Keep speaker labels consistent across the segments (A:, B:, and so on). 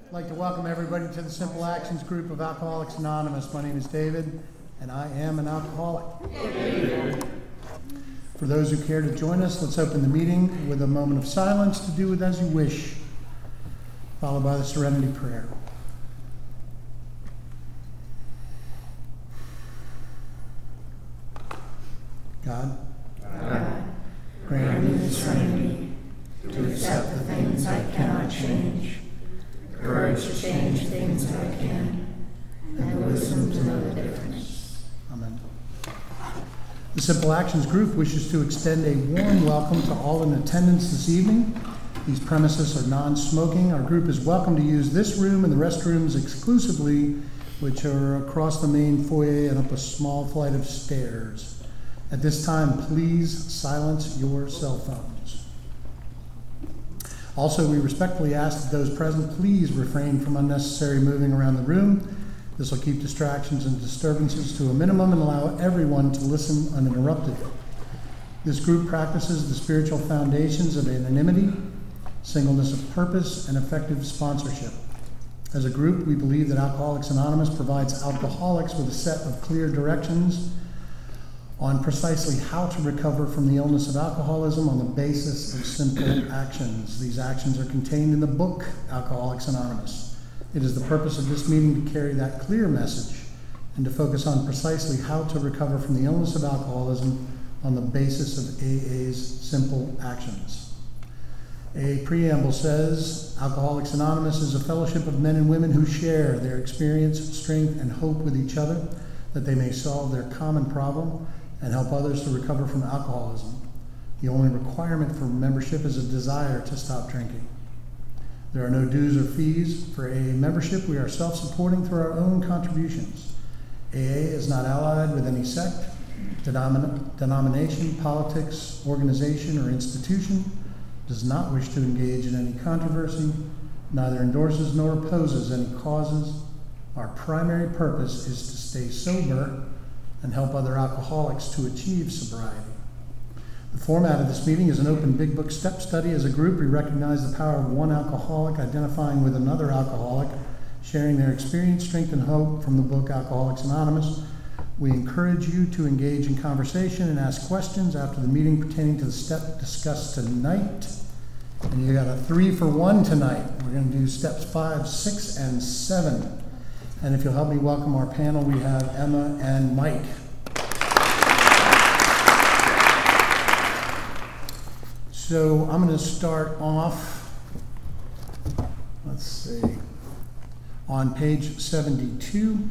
A: I'd like to welcome everybody to the Simple Actions group of Alcoholics Anonymous. My name is David, and I am an alcoholic. For those who care to join us, let's open the meeting with a moment of silence to do with as you wish, followed by the Serenity Prayer. God,
B: grant me the serenity to accept the things I cannot change, the courage to change things that I can, and the wisdom to know the difference.
A: Amen. The Simple Actions group wishes to extend a warm welcome to all in attendance this evening. These premises are non-smoking. Our group is welcome to use this room and the restrooms exclusively, which are across the main foyer and up a small flight of stairs. At this time, please silence your cell phones. Also, we respectfully ask that those present please refrain from unnecessary moving around the room. This will keep distractions and disturbances to a minimum and allow everyone to listen uninterrupted. This group practices the spiritual foundations of anonymity, singleness of purpose, and effective sponsorship. As a group, we believe that Alcoholics Anonymous provides alcoholics with a set of clear directions on precisely how to recover from the illness of alcoholism on the basis of simple actions. These actions are contained in the book, Alcoholics Anonymous. It is the purpose of this meeting to carry that clear message and to focus on precisely how to recover from the illness of alcoholism on the basis of AA's simple actions. A preamble says, Alcoholics Anonymous is a fellowship of men and women who share their experience, strength, and hope with each other, that they may solve their common problem and help others to recover from alcoholism. The only requirement for membership is a desire to stop drinking. There are no dues or fees for AA membership. We are self-supporting through our own contributions. AA is not allied with any sect, denomination, politics, organization, or institution, does not wish to engage in any controversy, neither endorses nor opposes any causes. Our primary purpose is to stay sober and help other alcoholics to achieve sobriety. The format of this meeting is an open Big Book step study. As a group, we recognize the power of one alcoholic identifying with another alcoholic, sharing their experience, strength, and hope from the book Alcoholics Anonymous. We encourage you to engage in conversation and ask questions after the meeting pertaining to the step discussed tonight. And you got a 3-for-1 tonight. We're going to do steps 5, 6, and 7. And if you'll help me welcome our panel, we have Emma and Mike. So I'm going to start off, let's see, on page 72.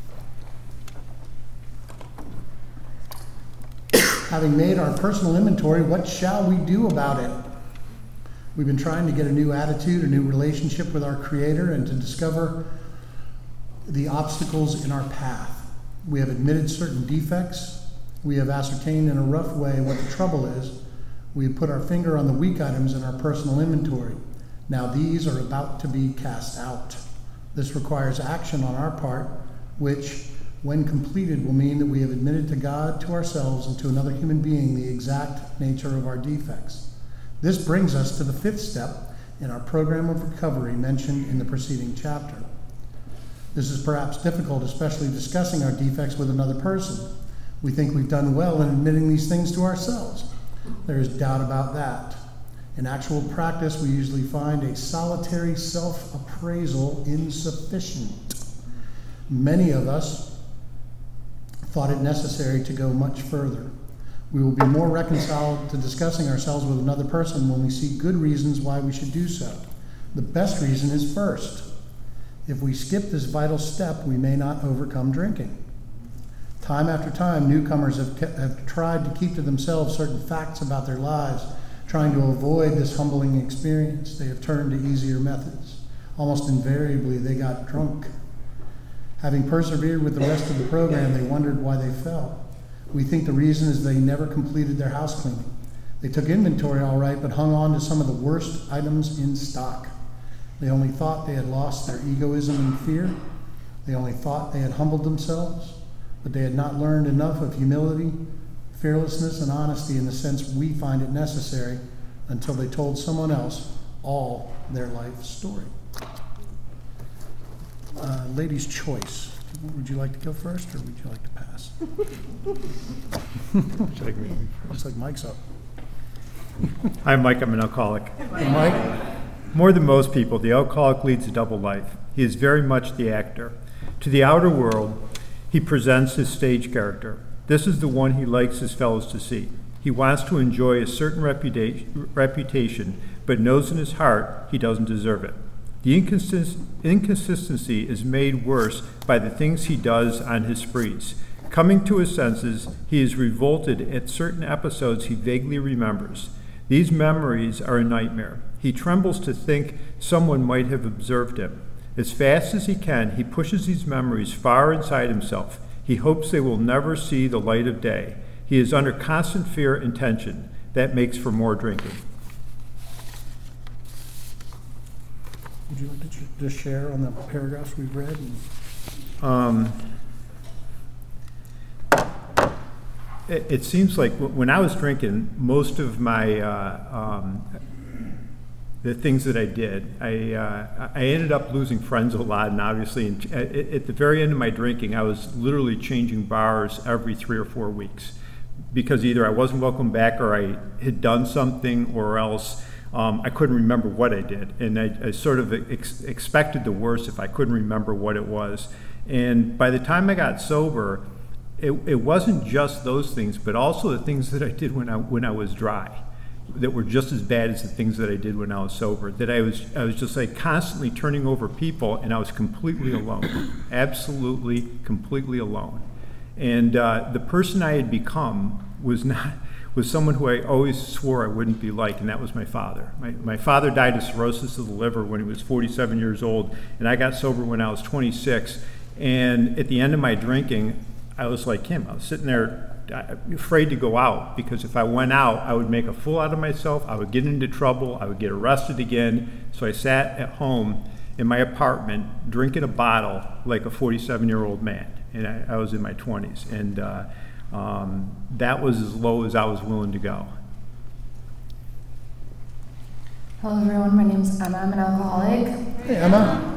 A: Having made our personal inventory, what shall we do about it? We've been trying to get a new attitude, a new relationship with our Creator, and to discover the obstacles in our path. We have admitted certain defects. We have ascertained in a rough way what the trouble is. We have put our finger on the weak items in our personal inventory. Now these are about to be cast out. This requires action on our part, which, when completed, will mean that we have admitted to God, to ourselves, and to another human being the exact nature of our defects. This brings us to the 5th step in our program of recovery mentioned in the preceding chapter. This is perhaps difficult, especially discussing our defects with another person. We think we've done well in admitting these things to ourselves. There is doubt about that. In actual practice, we usually find a solitary self-appraisal insufficient. Many of us thought it necessary to go much further. We will be more reconciled to discussing ourselves with another person when we see good reasons why we should do so. The best reason is first. If we skip this vital step, we may not overcome drinking. Time after time, newcomers have tried to keep to themselves certain facts about their lives, trying to avoid this humbling experience. They have turned to easier methods. Almost invariably, they got drunk. Having persevered with the rest of the program, they wondered why they fell. We think the reason is they never completed their house cleaning. They took inventory all right, but hung on to some of the worst items in stock. They only thought they had lost their egoism and fear. They only thought they had humbled themselves, but they had not learned enough of humility, fearlessness, and honesty in the sense we find it necessary until they told someone else all their life story. Ladies' choice. Would you like to go first, or would you like to pass? Looks like Mike's up.
C: I'm Mike. I'm an alcoholic.
A: Hey, Mike?
C: More than most people, the alcoholic leads a double life. He is very much the actor. To the outer world, he presents his stage character. This is the one he likes his fellows to see. He wants to enjoy a certain reputation, but knows in his heart he doesn't deserve it. The inconsistency is made worse by the things he does on his sprees. Coming to his senses, he is revolted at certain episodes he vaguely remembers. These memories are a nightmare. He trembles to think someone might have observed him. As fast as he can, he pushes these memories far inside himself. He hopes they will never see the light of day. He is under constant fear and tension. That makes for more drinking.
A: Would you like to just share on the paragraphs we've read?
C: It seems like when I was drinking, most of my the things that I did, I ended up losing friends a lot, and obviously, at the very end of my drinking, I was literally changing bars every 3 or 4 weeks because either I wasn't welcome back, or I had done something, or else I couldn't remember what I did, and I sort of expected the worst if I couldn't remember what it was. And by the time I got sober, it wasn't just those things, but also the things that I did when I was dry, that were just as bad as the things that I did when I was sober. That I was just like constantly turning over people, and I was completely alone, absolutely completely alone. And the person I had become was someone who I always swore I wouldn't be like, and that was my father. My father died of cirrhosis of the liver when he was 47 years old, and I got sober when I was 26. And at the end of my drinking, I was like him. I was sitting there afraid to go out, because if I went out, I would make a fool out of myself. I would get into trouble. I would get arrested again. So I sat at home in my apartment drinking a bottle like a 47-year-old man. And I was in my 20s. And that was as low as I was willing to go.
D: Hello everyone, my name's Emma. I'm an alcoholic.
A: Hey, Emma.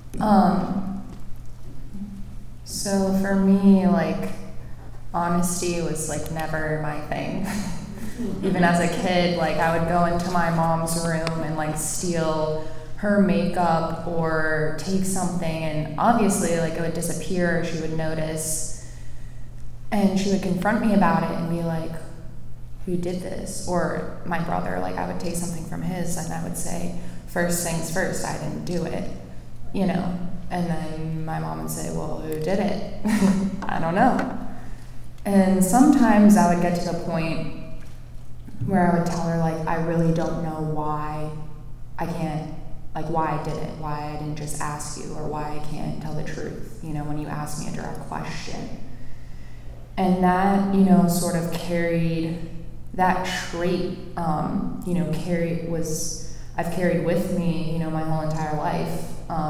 D: So for me, like, honesty was like never my thing. Even as a kid, like, I would go into my mom's room and like steal her makeup or take something, and obviously like it would disappear, she would notice, and she would confront me about it and be like, who did this? Or my brother, like, I would take something from his and I would say, first things first, I didn't do it, you know? And then my mom would say, well, who did it? I don't know. And sometimes I would get to the point where I would tell her, like, I really don't know why I can't, like, why I did it, why I didn't just ask you, or why I can't tell the truth, you know, when you ask me a direct question. And that, you know, sort of carried, that trait, you know, I've carried with me, you know, my whole entire life.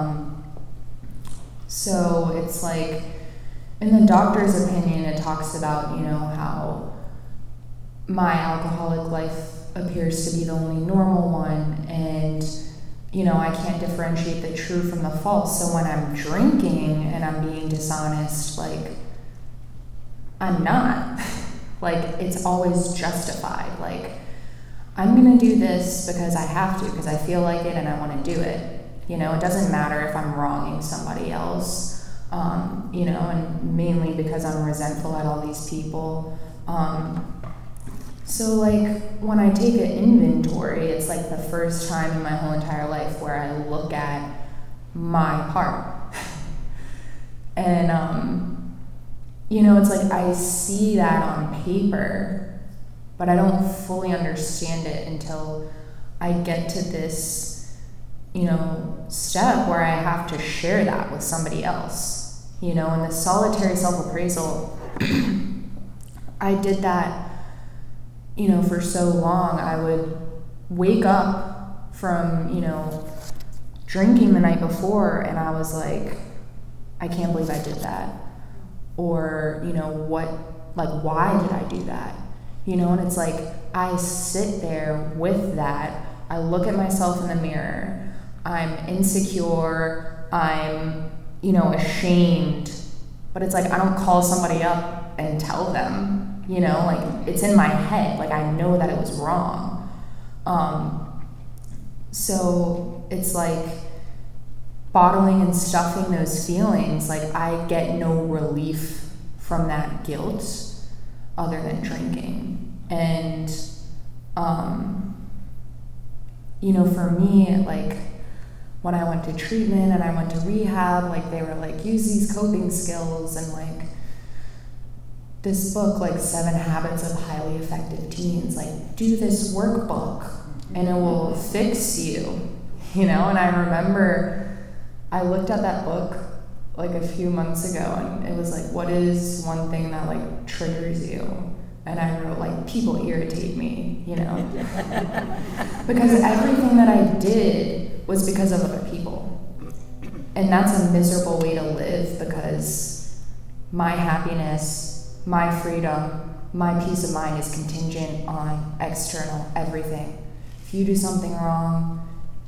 D: So it's like, in the doctor's opinion, it talks about, you know, how my alcoholic life appears to be the only normal one, and, you know, I can't differentiate the true from the false. So when I'm drinking and I'm being dishonest, like, I'm not. Like, it's always justified. Like, I'm gonna do this because I have to, because I feel like it and I wanna do it. You know, it doesn't matter if I'm wronging somebody else, you know, and mainly because I'm resentful at all these people. So like, when I take an inventory, it's like the first time in my whole entire life where I look at my part. And, you know, it's like I see that on paper, but I don't fully understand it until I get to this, you know, step where I have to share that with somebody else. You know, in this solitary self-appraisal, I did that, you know, for so long. I would wake up from, you know, drinking the night before, and I was like, I can't believe I did that. Or, you know, why did I do that? You know, and it's like, I sit there with that. I look at myself in the mirror. I'm insecure. I'm ashamed, but it's like I don't call somebody up and tell them, like it's in my head, like I know that it was wrong. So it's like bottling and stuffing those feelings, like I get no relief from that guilt other than drinking. And for me, like when I went to treatment and I went to rehab, like they were like, use these coping skills, and like this book, like 7 Habits of Highly Effective Teens, like do this workbook and it will fix you, and I remember I looked at that book like a few months ago and it was like, what is one thing that like triggers you? And I wrote like, people irritate me, because everything that I did was because of other people. And that's a miserable way to live, because my happiness, my freedom, my peace of mind is contingent on external everything. If you do something wrong,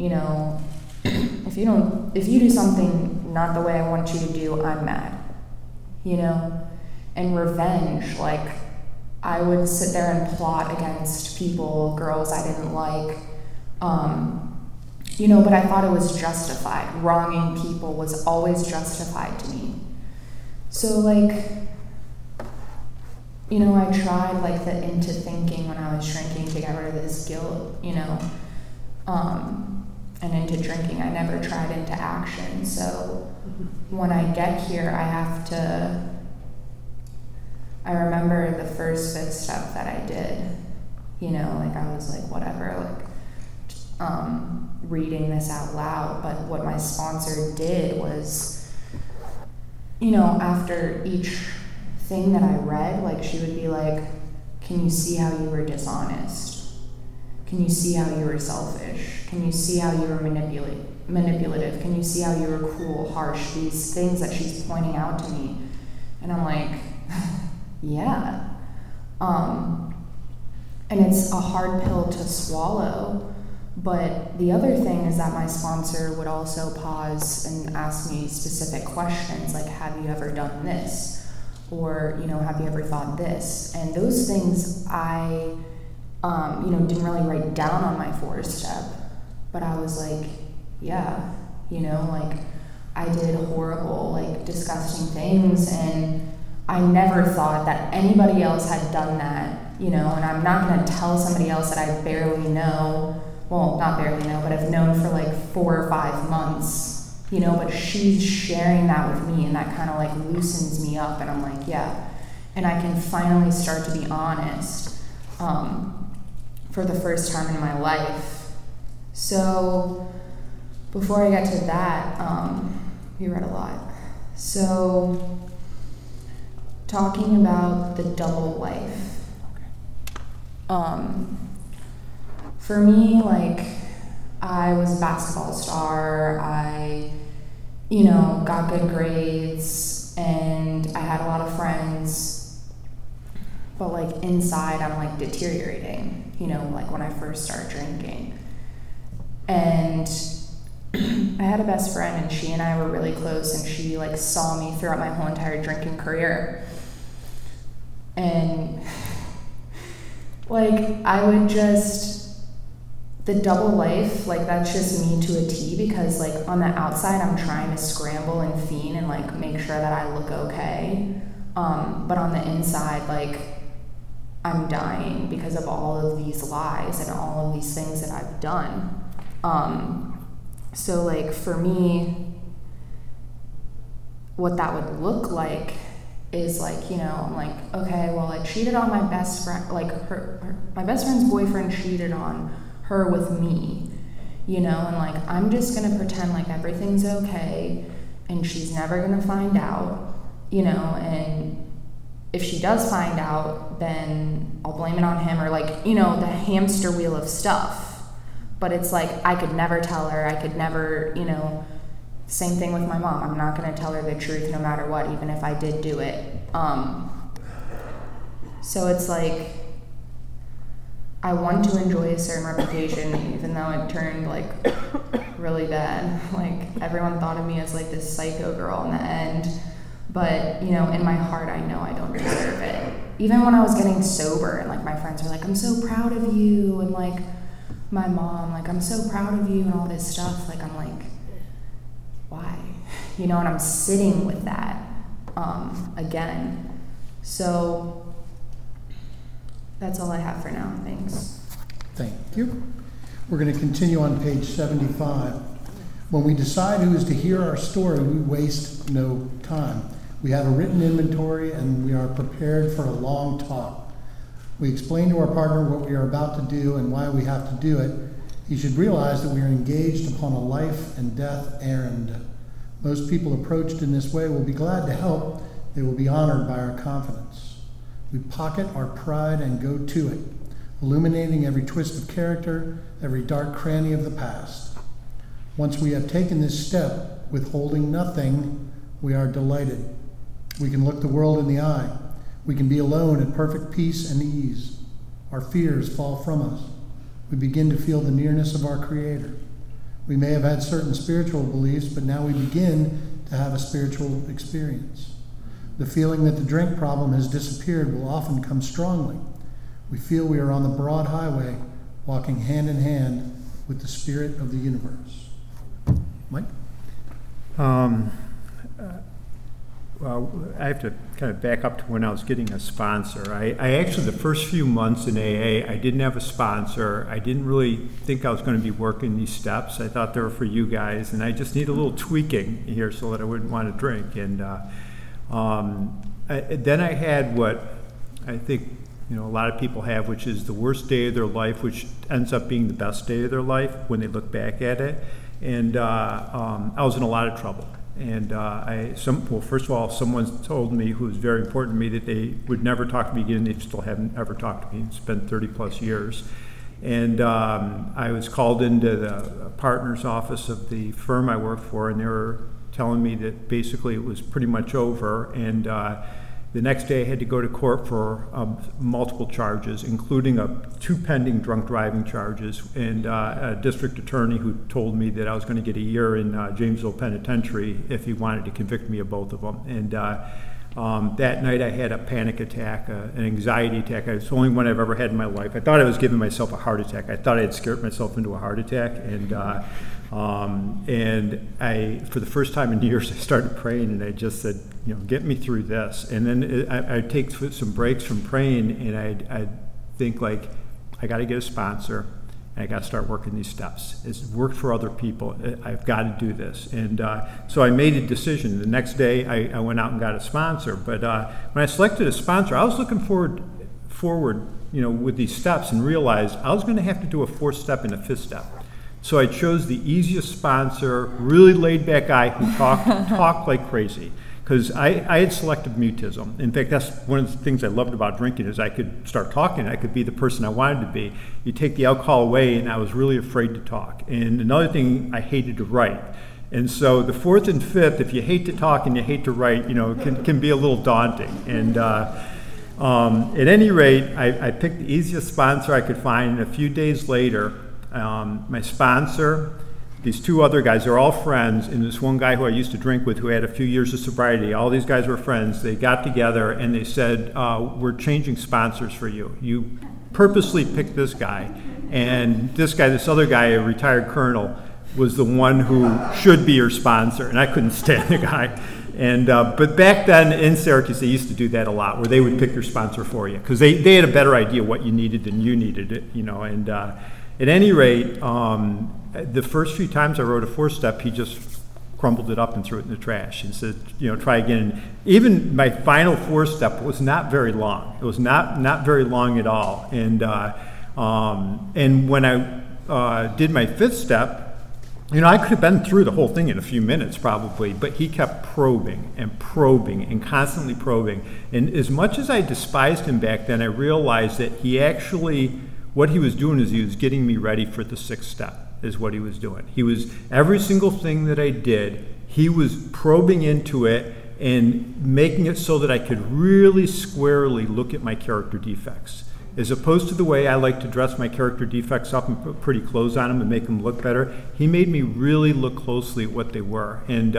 D: if you do something not the way I want you to do, I'm mad, and revenge, like I would sit there and plot against people, girls I didn't like, but I thought it was justified. Wronging people was always justified to me. So like, I tried like the into thinking when I was drinking to get rid of this guilt, and into drinking. I never tried into action. So when I get here, I remember the first 5th step that I did, like I was like, whatever, like reading this out loud. But what my sponsor did was, after each thing that I read, like she would be like, can you see how you were dishonest? Can you see how you were selfish? Can you see how you were manipulative? Can you see how you were cruel, harsh? These things that she's pointing out to me. And I'm like, yeah. And it's a hard pill to swallow. But the other thing is that my sponsor would also pause and ask me specific questions, like, have you ever done this? Or, have you ever thought this? And those things I, didn't really write down on my 4th step. But I was like, yeah, like I did horrible, like disgusting things, and I never thought that anybody else had done that, and I'm not going to tell somebody else that I barely know, well, not barely know, but I've known for like 4 or 5 months, but she's sharing that with me, and that kind of like loosens me up, and I'm like, yeah, and I can finally start to be honest for the first time in my life. So before I get to that, you read a lot. So talking about the double life. For me, like, I was a basketball star. I, got good grades, and I had a lot of friends. But like inside, I'm like deteriorating. Like when I first started drinking. And I had a best friend, and she and I were really close, and she like saw me throughout my whole entire drinking career. And like I would the double life, like that's just me to a T, because like on the outside I'm trying to scramble and fiend and like make sure that I look okay. But on the inside, like I'm dying because of all of these lies and all of these things that I've done. So like for me, what that would look like is like, I'm like, okay, well I cheated on my best friend, like my best friend's boyfriend cheated on her with me, and like I'm just gonna pretend like everything's okay and she's never gonna find out, and if she does find out, then I'll blame it on him, or like, the hamster wheel of stuff. But it's like, I could never tell her, I could never, same thing with my mom. I'm not gonna tell her the truth no matter what, even if I did do it. So it's like, I want to enjoy a certain reputation, even though it turned like really bad. Like everyone thought of me as like this psycho girl in the end. But, you know, in my heart, I know I don't deserve it. Even when I was getting sober and like my friends were like, I'm so proud of you. And like my mom, like, I'm so proud of you and all this stuff. Like, I'm like, why? You know, and I'm sitting with that again. So that's all I have for now. Thanks.
A: Thank you. We're going to continue on page 75. When we decide who is to hear our story, we waste no time. We have a written inventory and we are prepared for a long talk. We explain to our partner what we are about to do and why we have to do it. He should realize that we are engaged upon a life and death errand. Most people approached in this way will be glad to help. They will be honored by our confidence. We pocket our pride and go to it, illuminating every twist of character, every dark cranny of the past. Once we have taken this step, withholding nothing, we are delighted. We can look the world in the eye. We can be alone at perfect peace and ease. Our fears fall from us. We begin to feel the nearness of our Creator. We may have had certain spiritual beliefs, but now we begin to have a spiritual experience. The feeling that the drink problem has disappeared will often come strongly. We feel we are on the broad highway, walking hand in hand with the spirit of the universe. Mike?
C: Well, I have to kind of back up to when I was getting a sponsor. I actually, the first few months in AA, I didn't have a sponsor. I didn't really think I was going to be working these steps. I thought they were for you guys, and I just need a little tweaking here so that I wouldn't want to drink. And then I had what I think a lot of people have, which is the worst day of their life, which ends up being the best day of their life when they look back at it. And I was in a lot of trouble. And first of all, someone told me, who was very important to me, that they would never talk to me again. They still haven't ever talked to me. It's been 30 plus years. And I was called into the partner's office of the firm I worked for, and they were telling me that basically it was pretty much over. And the next day I had to go to court for multiple charges, including 2 pending drunk driving charges, and a district attorney who told me that I was going to get a year in Jamesville Penitentiary if he wanted to convict me of both of them. And that night I had a panic attack, an anxiety attack. It's the only one I've ever had in my life. I thought I was giving myself a heart attack. I thought I had scared myself into a heart attack. And I, for the first time in years, I started praying, and I just said, get me through this. And then I'd take some breaks from praying, and I'd think, like, I got to get a sponsor, and I got to start working these steps. It's worked for other people. I've got to do this. And so I made a decision. The next day, I went out and got a sponsor. But when I selected a sponsor, I was looking forward, with these steps, and realized I was going to have to do a 4th step and a 5th step. So I chose the easiest sponsor, really laid-back guy who talked like crazy, because I had selective mutism. In fact, that's one of the things I loved about drinking, is I could start talking. I could be the person I wanted to be. You take the alcohol away, and I was really afraid to talk. And another thing, I hated to write. And so the 4th and 5th, if you hate to talk and you hate to write, can be a little daunting. And at any rate, I picked the easiest sponsor I could find, and a few days later, my sponsor, these 2 other guys, they're all friends, and this one guy who I used to drink with who had a few years of sobriety, all these guys were friends. They got together and they said, we're changing sponsors for you. You purposely picked this guy, and this other guy, a retired colonel, was the one who should be your sponsor, and I couldn't stand the guy. And but back then in Syracuse, they used to do that a lot, where they would pick your sponsor for you, because they had a better idea what you needed than you needed it, and at any rate, the first few times I wrote a 4th step, he just crumbled it up and threw it in the trash and said, try again. Even my final 4th step was not very long. It was not very long at all. And when I did my 5th step, I could have been through the whole thing in a few minutes probably, but he kept probing and constantly probing. And as much as I despised him back then, I realized that what he was doing is he was getting me ready for the 6th step, is what he was doing. He was, every single thing that I did, he was probing into it and making it so that I could really squarely look at my character defects. as opposed to the way I like to dress my character defects up and put pretty clothes on them and make them look better, he made me really look closely at what they were. And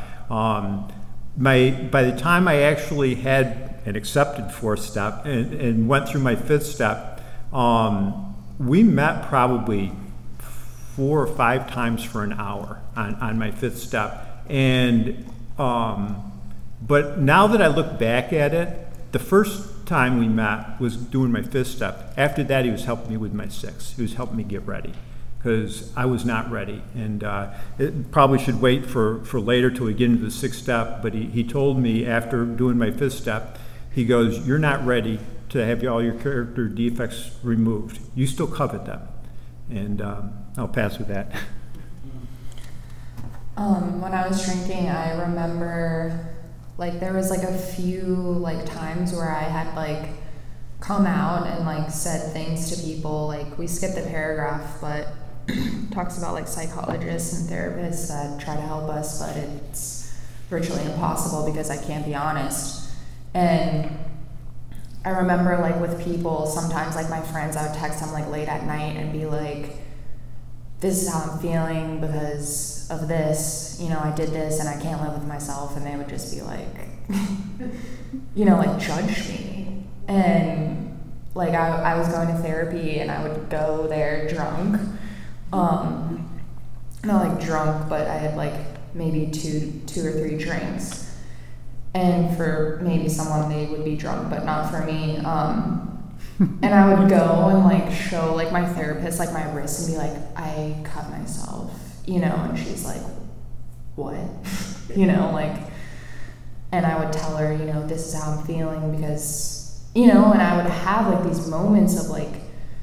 C: by the time I actually had an accepted 4th step and went through my 5th step, we met probably 4 or 5 times for an hour on my 5th step. And but now that I look back at it, the first time we met was doing my 5th step. After that, he was helping me with my 6th. He was helping me get ready because I was not ready. And it probably should wait for later till we get into the 6th step. But he told me after doing my 5th step, he goes, "You're not ready to have all your character defects removed. You still covet them." And I'll pass with that.
D: When I was drinking, I remember like there was like a few like times where I had like come out and like said things to people. Like we skipped a paragraph, but talks about like psychologists and therapists that try to help us, but it's virtually impossible because I can't be honest. And I remember like with people, sometimes like my friends, I would text them like late at night and be like, "This is how I'm feeling because of this, you know, I did this and I can't live with myself," and they would just be like, you know, like judge me. And like I was going to therapy and I would go there drunk, not like drunk, but I had like maybe two or three drinks. And for maybe someone they would be drunk, but not for me. And I would go and like show like my therapist like my wrist and be like, "I cut myself," you know, and she's like, "What?" You know, like, and I would tell her, you know, "This is how I'm feeling," because, you know, and I would have like these moments of like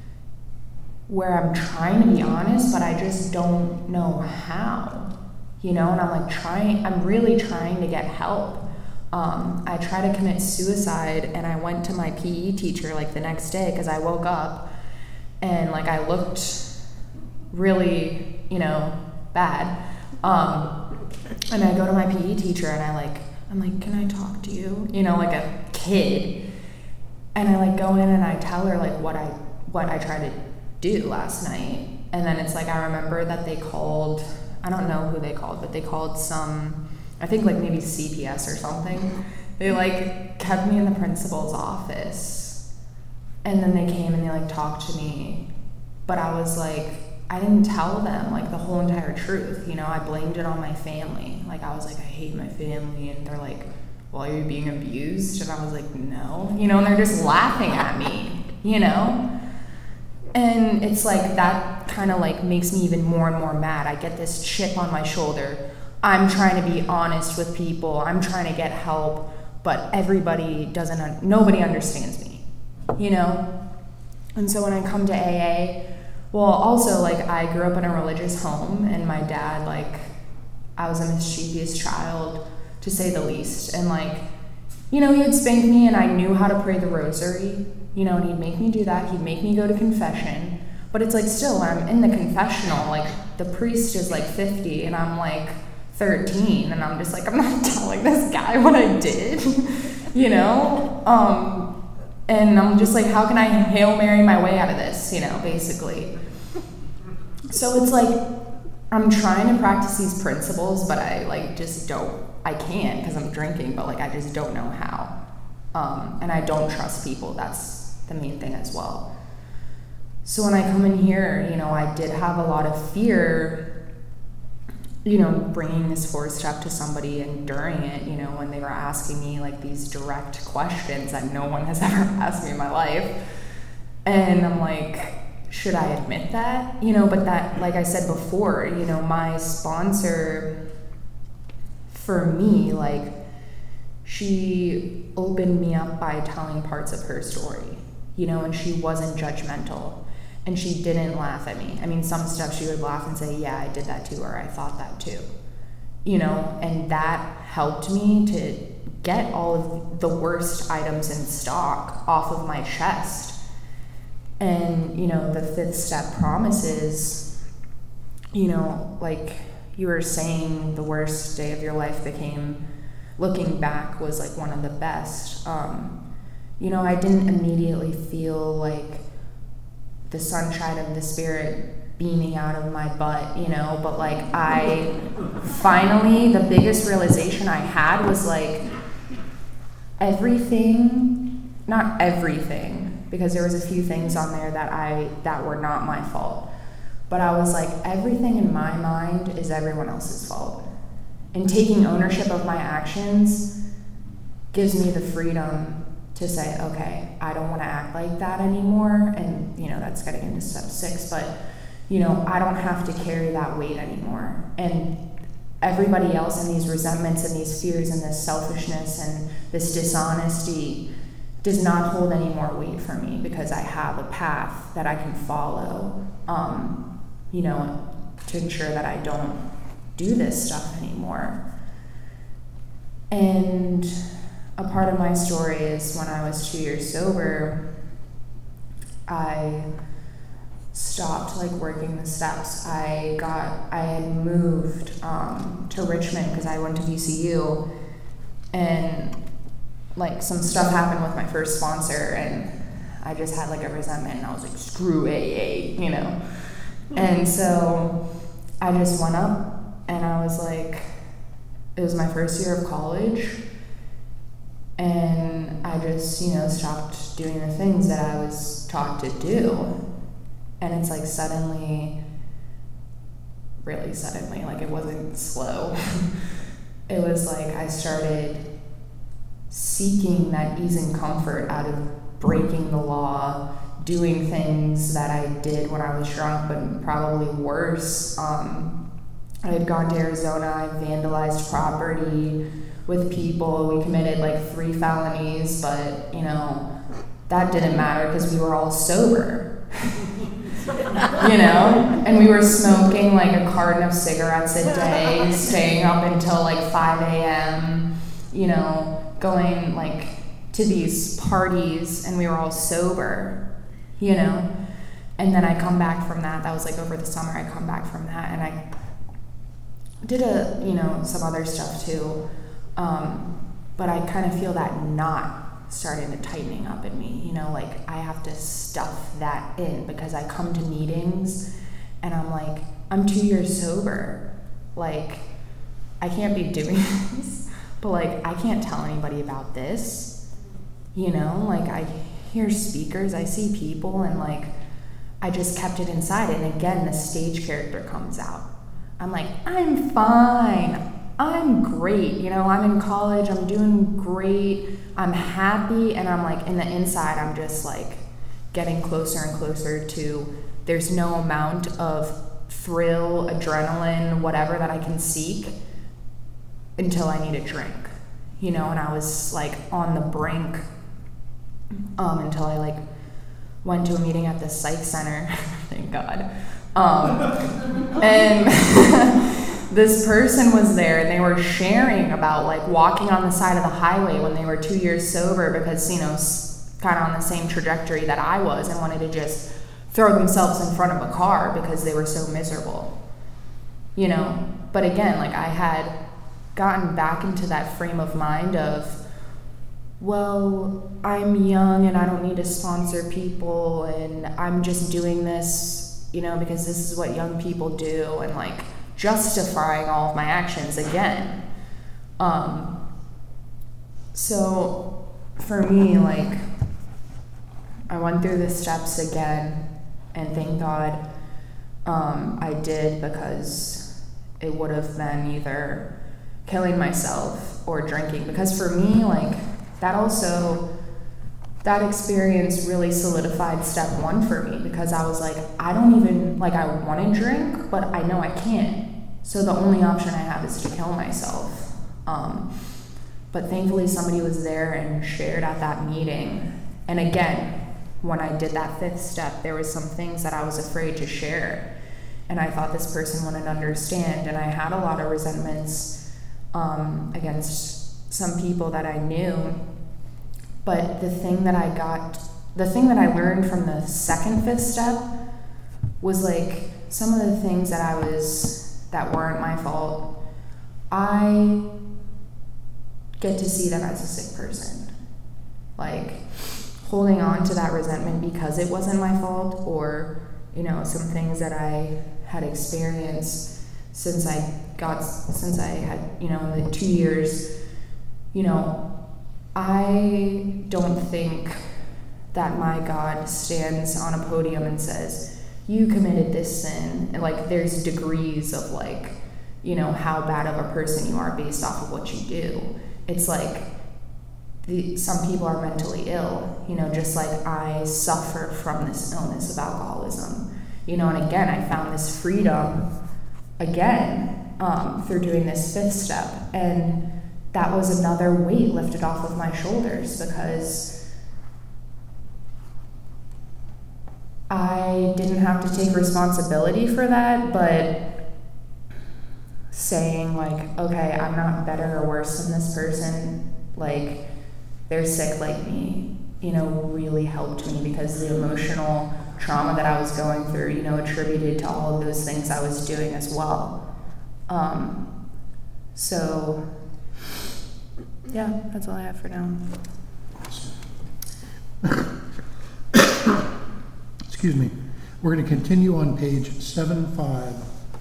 D: where I'm trying to be honest, but I just don't know how, you know, and I'm really trying to get help. I tried to commit suicide and I went to my PE teacher like the next day because I woke up and like I looked really, you know, bad. And I go to my PE teacher and I'm like, "Can I talk to you?" You know, like a kid. And I like go in and I tell her like what I tried to do last night. And then it's like I remember that they called, I don't know who they called, but they called some, I think like maybe CPS or something. They like kept me in the principal's office. And then they came and they like talked to me. But I was like, I didn't tell them like the whole entire truth. You know, I blamed it on my family. Like I was like, "I hate my family." And they're like, "Well, are you being abused?" And I was like, "No." You know, and they're just laughing at me, you know? And it's like that kind of like makes me even more and more mad. I get this chip on my shoulder. I'm trying to be honest with people. I'm trying to get help, but nobody understands me, you know? And so when I come to AA, well, also like I grew up in a religious home and my dad, like I was a mischievous child to say the least. And like, you know, he would spank me and I knew how to pray the rosary, you know, and he'd make me do that. He'd make me go to confession. But it's like still when I'm in the confessional, like the priest is like 50 and I'm like 13 and I'm just like, I'm not telling this guy what I did, you know? And I'm just like, how can I Hail Mary my way out of this, you know, basically. So it's like, I'm trying to practice these principles, but I like just I can't because I'm drinking, but like I just don't know how. And I don't trust people. That's the main thing as well. So when I come in here, you know, I did have a lot of fear, you know, bringing this 4th step to somebody and during it, you know, when they were asking me like these direct questions that no one has ever asked me in my life. And I'm like, should I admit that? You know, but that, like I said before, you know, my sponsor, for me, like, she opened me up by telling parts of her story, you know, and she wasn't judgmental. And she didn't laugh at me. I mean, some stuff she would laugh and say, "Yeah, I did that too," or "I thought that too." You know, and that helped me to get all of the worst items in stock off of my chest. And, you know, the 5th step promises, you know, like you were saying, the worst day of your life became, looking back, was like one of the best. I didn't immediately feel like the sunshine of the Spirit beaming out of my butt, but like I finally, the biggest realization I had was like everything, not everything, because there was a few things on there that were not my fault, but I was like, everything in my mind is everyone else's fault. And taking ownership of my actions gives me the freedom to say, okay, I don't want to act like that anymore. And, that's getting into step 6, but, I don't have to carry that weight anymore. And everybody else in these resentments and these fears and this selfishness and this dishonesty does not hold any more weight for me because I have a path that I can follow, to ensure that I don't do this stuff anymore. And a part of my story is when I was 2 years sober, I stopped working the steps. I had moved to Richmond because I went to VCU, and some stuff happened with my first sponsor, and I just had a resentment, and I was like, screw AA, And so I just went up, and I was like, it was my first year of college, and I just, stopped doing the things that I was taught to do. And it's suddenly, really suddenly, it wasn't slow. It was I started seeking that ease and comfort out of breaking the law, doing things that I did when I was drunk, but probably worse. I had gone to Arizona, I vandalized property with people. We committed 3 felonies, but that didn't matter because we were all sober. And we were smoking a carton of cigarettes a day, staying up until 5 a.m., going to these parties, and we were all sober, And then I come back from that. That was over the summer. I come back from that, and I did some other stuff too. But I kind of feel that knot starting to tightening up in me, I have to stuff that in because I come to meetings and I'm 2 years sober. I can't be doing this, but I can't tell anybody about this, I hear speakers, I see people, and I just kept it inside. And again, the stage character comes out. I'm I'm fine. I'm great, I'm in college, I'm doing great, I'm happy, and I'm in the inside, I'm just getting closer and closer to, there's no amount of thrill, adrenaline, whatever that I can seek until I need a drink, and I was on the brink until I went to a meeting at the psych center, thank God, and this person was there, and they were sharing about walking on the side of the highway when they were 2 years sober because, kind of on the same trajectory that I was, and wanted to just throw themselves in front of a car because they were so miserable, But again, I had gotten back into that frame of mind of, well, I'm young and I don't need to sponsor people, and I'm just doing this, because this is what young people do, and justifying all of my actions again. So for me, I went through the steps again, and thank God I did, because it would have been either killing myself or drinking. Because for me, that experience really solidified step 1 for me, because I was I don't even, I want to drink, but I know I can't. So the only option I have is to kill myself. But thankfully somebody was there and shared at that meeting. And again, when I did that 5th step, there was some things that I was afraid to share. And I thought this person wouldn't understand. And I had a lot of resentments against some people that I knew. But the thing that I learned from the 2nd, 5th step was some of the things that weren't my fault. I get to see them as a sick person. like holding on to that resentment because it wasn't my fault, or, you know, some things that I had experienced since I had, you know, the 2 years, you know, I don't think that my God stands on a podium and says, you committed this sin. And like, there's degrees of like, you know, how bad of a person you are based off of what you do. It's like, some people are mentally ill, you know, just like I suffer from this illness of alcoholism, you know, and again, I found this freedom again through doing this 5th step, and that was another weight lifted off of my shoulders, because I didn't have to take responsibility for that, but saying like, okay, I'm not better or worse than this person, like they're sick like me, you know, really helped me, because the emotional trauma that I was going through, you know, attributed to all of those things I was doing as well. So yeah, that's all I have for now.
A: Excuse me. We're going to continue on page 7.5.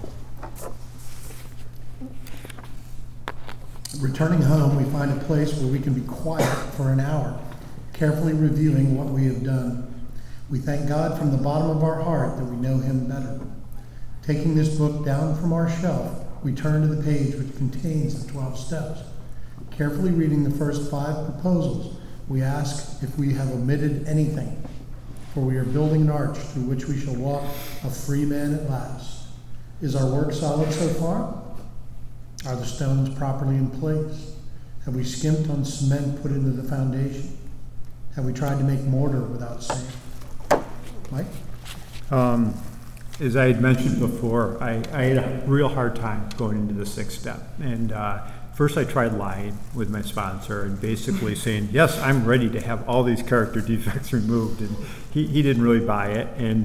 A: Returning home, we find a place where we can be quiet for an hour, carefully reviewing what we have done. We thank God from the bottom of our heart that we know Him better. Taking this book down from our shelf, we turn to the page which contains the 12 steps. Carefully reading the first 5 proposals, we ask if we have omitted anything, for we are building an arch through which we shall walk a free man at last. Is our work solid so far? Are the stones properly in place? Have we skimped on cement put into the foundation? Have we tried to make mortar without sand? Mike?
C: As I had mentioned before, I had a real hard time going into the 6th step. And first I tried lying with my sponsor and basically saying, yes, I'm ready to have all these character defects removed. And he didn't really buy it. And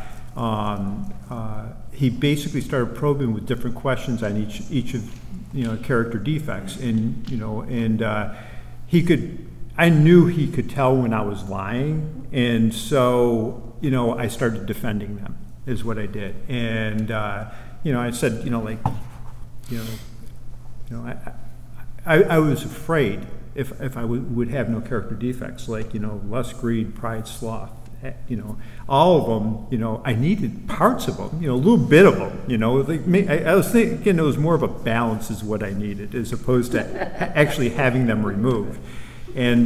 C: he basically started probing with different questions on each of, you know, character defects. And, you know, and I knew he could tell when I was lying. And so, you know, I started defending them, is what I did. And, you know, I said, you know, like, I was afraid if I would have no character defects, like, you know, lust, greed, pride, sloth, you know, all of them, you know, I needed parts of them, you know, a little bit of them, you know, like, I was thinking it was more of a balance is what I needed, as opposed to actually having them removed. And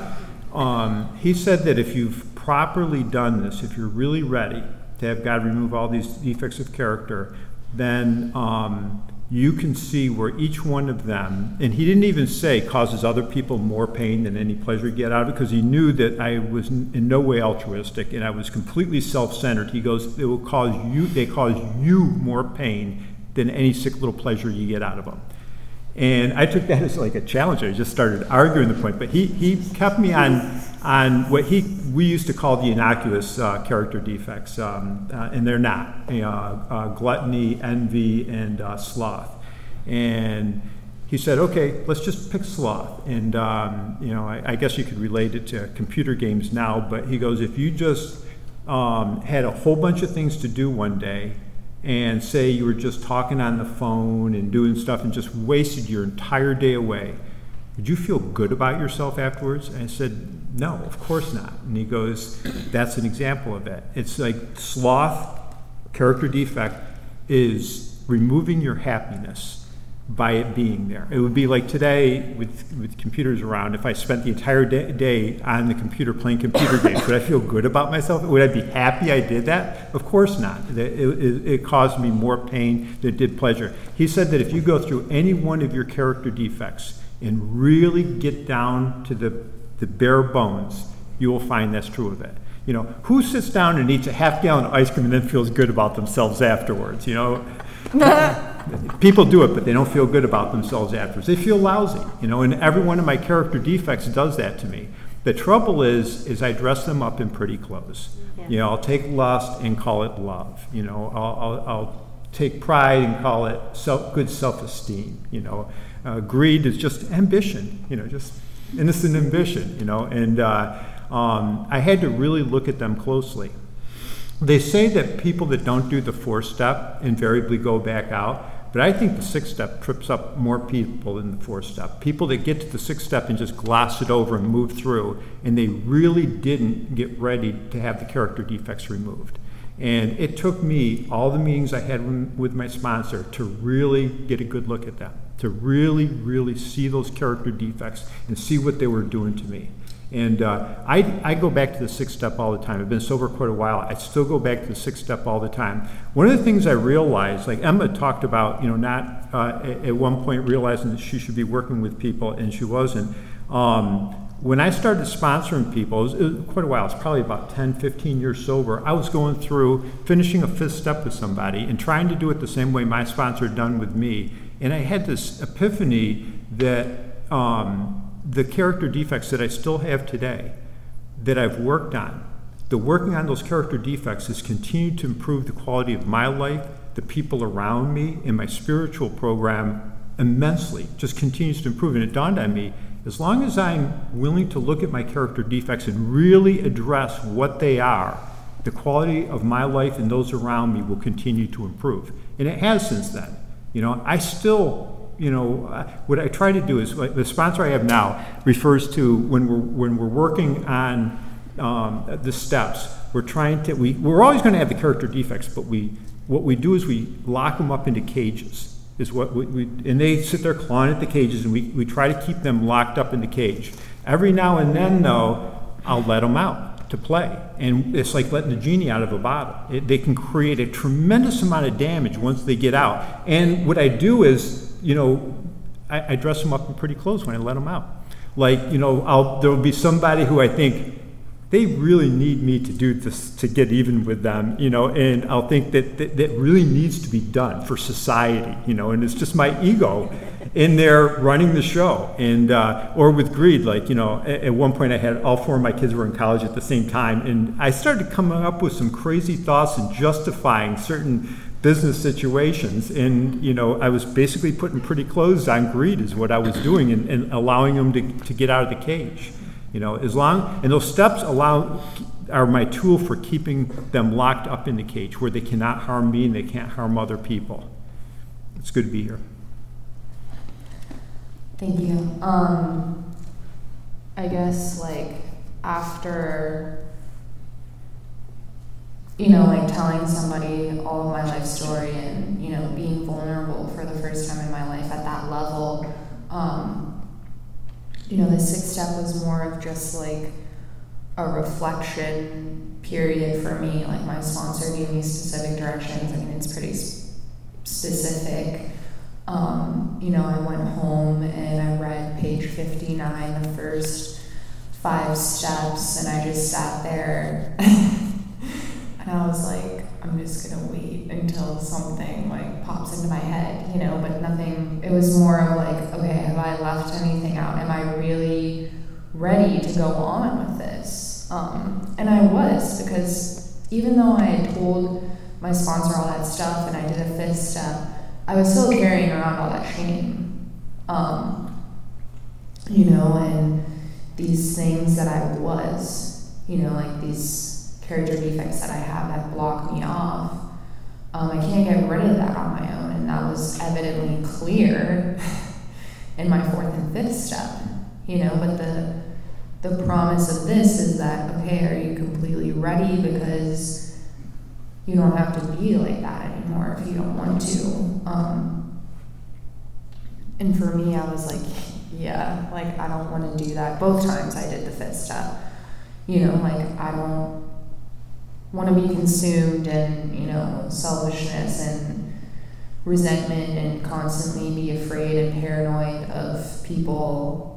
C: he said that if you've properly done this, if you're really ready to have God remove all these defects of character, then you can see where each one of them, and he didn't even say causes other people more pain than any pleasure you get out of it, because he knew that I was in no way altruistic and I was completely self-centered. He goes, they cause you more pain than any sick little pleasure you get out of them. And I took that as like a challenge. I just started arguing the point, but he kept me on what we used to call the innocuous character defects, and they're not, gluttony, envy, and sloth. And he said, okay, let's just pick sloth. And I guess you could relate it to computer games now, but he goes, if you just had a whole bunch of things to do one day, and say you were just talking on the phone and doing stuff and just wasted your entire day away, would you feel good about yourself afterwards? And I said, no, of course not. And he goes, that's an example of it. It's like sloth, character defect, is removing your happiness by it being there. It would be like today with computers around, if I spent the entire day on the computer playing computer games, would I feel good about myself? Would I be happy I did that? Of course not. It caused me more pain than it did pleasure. He said that if you go through any one of your character defects and really get down to the bare bones, you will find that's true of it. You know, who sits down and eats a half gallon of ice cream and then feels good about themselves afterwards, you know? People do it, but they don't feel good about themselves afterwards. They feel lousy, you know, and every one of my character defects does that to me. The trouble is I dress them up in pretty clothes. Yeah. You know, I'll take lust and call it love. You know, I'll take pride and call it good self-esteem. You know, greed is just ambition. You know, just innocent ambition, you know, and I had to really look at them closely. They say that people that don't do the 4-step invariably go back out, but I think the 6-step trips up more people than the 4-step. People that get to the 6-step and just gloss it over and move through, and they really didn't get ready to have the character defects removed. And it took me all the meetings I had with my sponsor to really get a good look at them, to really, really see those character defects and see what they were doing to me. And I go back to the 6-step all the time. I've been sober quite a while. I still go back to the 6-step all the time. One of the things I realized, like Emma talked about, you know, not at one point realizing that she should be working with people, and she wasn't. When I started sponsoring people, it was quite a while, it's probably about 10, 15 years sober, I was going through finishing a 5th step with somebody and trying to do it the same way my sponsor had done with me. And I had this epiphany that the character defects that I still have today, that I've worked on, the working on those character defects has continued to improve the quality of my life, the people around me, and my spiritual program immensely, just continues to improve. And it dawned on me, as long as I'm willing to look at my character defects and really address what they are, the quality of my life and those around me will continue to improve. And it has since then. You know, I still, you know, what I try to do is, like the sponsor I have now refers to when we're working on the steps, we're trying to, we're always going to have the character defects, but what we do is we lock them up into cages. Is what we and they sit there clawing at the cages, and we try to keep them locked up in the cage. Every now and then, though, I'll let them out to play, and it's like letting the genie out of a bottle. They can create a tremendous amount of damage once they get out. And what I do is, you know, I dress them up in pretty clothes when I let them out. Like, you know, there will be somebody who I think they really need me to do this to get even with them, you know, and I'll think that really needs to be done for society, you know, and it's just my ego in there running the show. And or with greed, like, you know, at one point I had all 4 of my kids were in college at the same time, and I started coming up with some crazy thoughts and justifying certain business situations, and, you know, I was basically putting pretty clothes on greed is what I was doing, and allowing them to get out of the cage. You know, and those steps are my tool for keeping them locked up in the cage where they cannot harm me and they can't harm other people. It's good to be here.
D: Thank you. I guess, like, after, you know, like telling somebody all of my life story and, you know, being vulnerable for the first time in my life at that level, you know, the 6th step was more of just like a reflection period for me. Like, my sponsor gave me specific directions. I mean, it's pretty specific. You know, I went home and I read page 59, the first 5 steps, and I just sat there and I was like, I'm just gonna wait until something like pops into my head, you know, but nothing. It was more of like, okay, have I left anything out? Am I really ready to go on with this? And I was, because even though I had told my sponsor all that stuff and I did a 5th step, I was still carrying around all that shame, you know, and these things that I was, you know, like these character defects that I have that block me off. I can't get rid of that on my own, and that was evidently clear in my 4th and 5th step, you know, but the promise of this is that, okay, are you completely ready? Because you don't have to be like that anymore if you don't want to. And for me, I was like, yeah, like, I don't want to do that. Both times I did the 5th step, you know, like, I don't want to be consumed in, you know, selfishness and resentment and constantly be afraid and paranoid of people.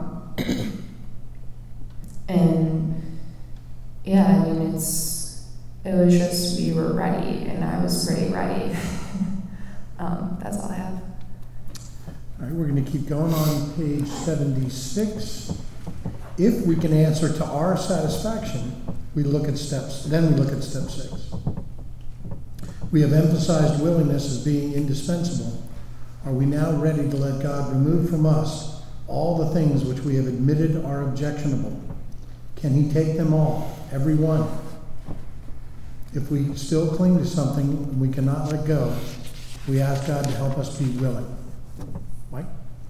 D: And yeah, I mean, it was just, we were ready, and I was pretty ready. That's all I have.
A: All right, we're going to keep going on page 76. If we can answer to our satisfaction, we look at steps, then we look at step 6. We have emphasized willingness as being indispensable. Are we now ready to let God remove from us all the things which we have admitted are objectionable. Can he take them all, every one? If we still cling to something and we cannot let go, we ask God to help us be willing. Mike?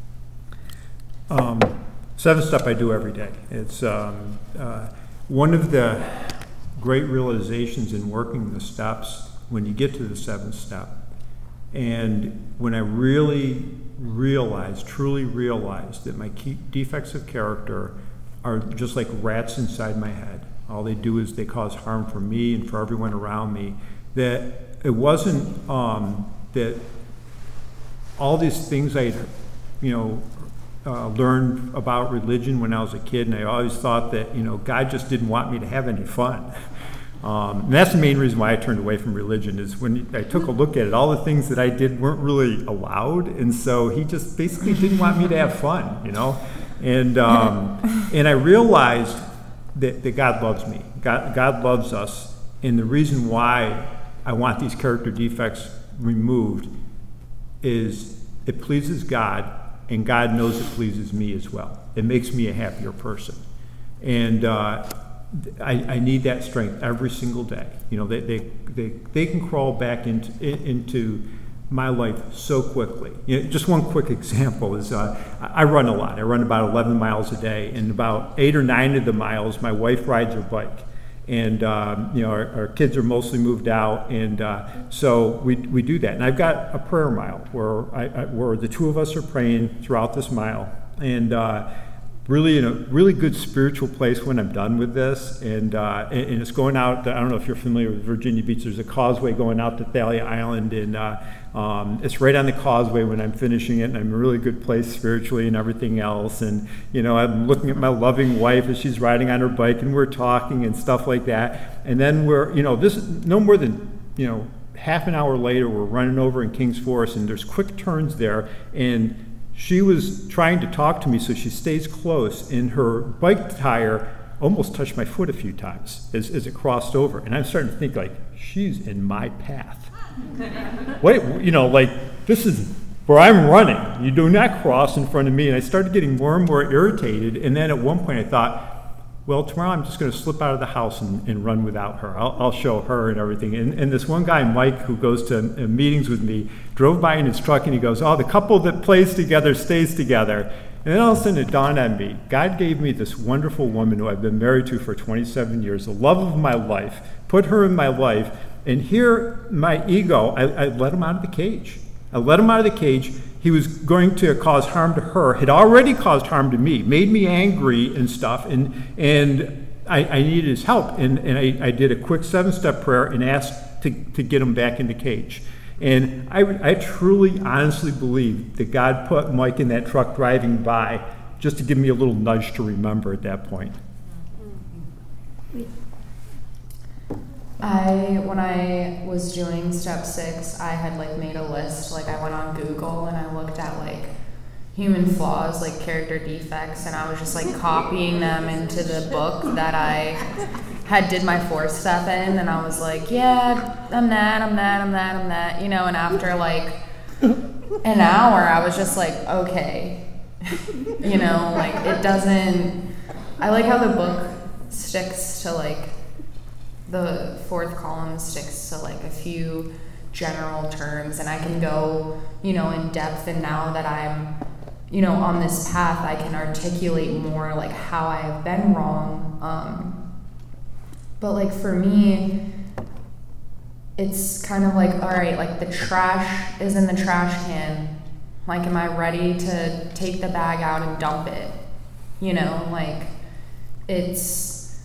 C: 7-step I do every day. It's one of the great realizations in working the steps when you get to the 7th step. And when I really truly realized that my key defects of character are just like rats inside my head. All they do is they cause harm for me and for everyone around me. That it wasn't that all these things I, learned about religion when I was a kid, and I always thought that, God just didn't want me to have any fun. And that's the main reason why I turned away from religion, is when I took a look at it, all the things that I did weren't really allowed, and so he just basically didn't want me to have fun, And I realized that God loves me. God loves us, and the reason why I want these character defects removed is it pleases God, and God knows it pleases me as well. It makes me a happier person. And I need that strength every single day. They can crawl back into my life so quickly. Just one quick example is I run a lot. I run about 11 miles a day, and about 8 or 9 of the miles my wife rides her bike. And our kids are mostly moved out, and so we do that. And I've got a prayer mile where the two of us are praying throughout this mile, and really in a really good spiritual place when I'm done with this. And it's going out. I don't know if you're familiar with Virginia Beach. There's a causeway going out to Thalia Island, and it's right on the causeway when I'm finishing it, and I'm in a really good place spiritually and everything else. And I'm looking at my loving wife as she's riding on her bike, and we're talking and stuff like that. And then we're this is no more than half an hour later, we're running over in Kings Forest, and there's quick turns there, and she was trying to talk to me, so she stays close, and her bike tire almost touched my foot a few times as it crossed over. And I'm starting to think, like, she's in my path. Wait, this is where I'm running. You do not cross in front of me. And I started getting more and more irritated. And then at one point I thought, well, tomorrow I'm just going to slip out of the house and run without her. I'll show her and everything. And this one guy, Mike, who goes to meetings with me, drove by in his truck, and he goes, oh, the couple that plays together stays together. And then all of a sudden it dawned on me, God gave me this wonderful woman who I've been married to for 27 years, the love of my life, put her in my life, and here my ego, I let him out of the cage. I let him out of the cage. He was going to cause harm to her, had already caused harm to me, made me angry and stuff, and I needed his help. And I did a quick 7-step prayer and asked to get him back in the cage. And I truly, honestly believe that God put Mike in that truck driving by just to give me a little nudge to remember at that point.
D: When I was doing step 6, I had made a list. I went on Google and I looked at human flaws, character defects, and I was just copying them into the book that I had did my 4th step in, and I was yeah, I'm that, and after an hour I was just okay, it doesn't, I like how the book sticks to the 4th column sticks to a few general terms, and I can go in depth, and now that I'm on this path, I can articulate more how I have been wrong. But for me, it's kind of all right, the trash is in the trash can. Am I ready to take the bag out and dump it? It's,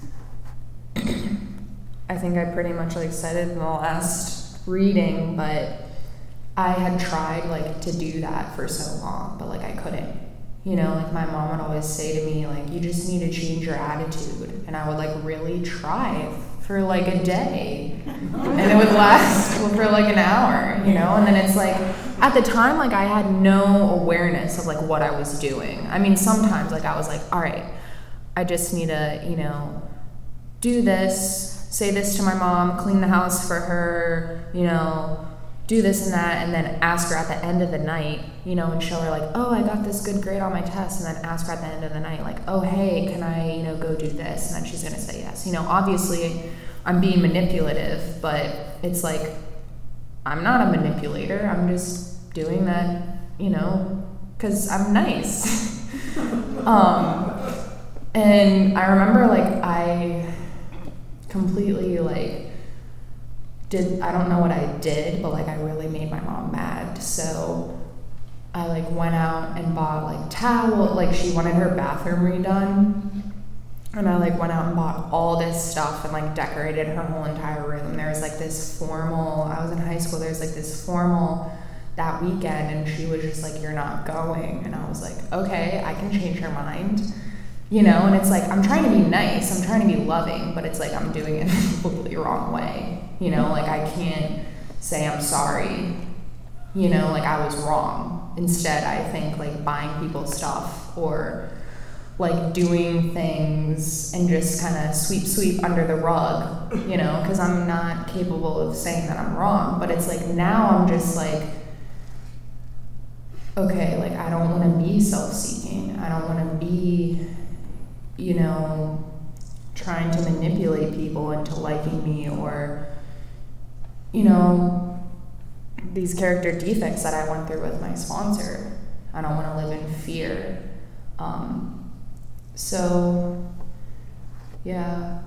D: I think I pretty much said it in the last reading, but I had tried to do that for so long, but I couldn't. My mom would always say to me, you just need to change your attitude. And I would really try for a day. And it would last for an hour, And then it's at the time, I had no awareness of what I was doing. I mean, sometimes I was all right, I just need to, do this, say this to my mom, clean the house for her, do this and that, and then ask her at the end of the night, you know, and show her like, oh, I got this good grade on my test, and then ask her at the end of the night like, oh, hey, can I, you know, go do this? And then she's gonna say yes. You know, obviously I'm being manipulative, but it's like, I'm not a manipulator. I'm just doing that, you know, because I'm nice. And I remember like I completely like I don't know what I did, but like I really made my mom mad. So I like went out and bought like towel, like she wanted her bathroom redone. And I like went out and bought all this stuff and like decorated her whole entire room. There was like this formal, I was in high school, there was like this formal that weekend, and she was just like, you're not going. And I was like, okay, I can change her mind. You know, and it's like, I'm trying to be nice, I'm trying to be loving, but it's like I'm doing it the completely wrong way. You know, like I can't say I'm sorry, you know, like I was wrong. Instead, I think like buying people's stuff or like doing things and just kind of sweep under the rug, you know, because I'm not capable of saying that I'm wrong. But it's like now I'm just like, okay, like I don't want to be self-seeking. I don't want to be, you know, trying to manipulate people into liking me, or, you know, these character defects that I went through with my sponsor. I don't want to live in fear. So yeah,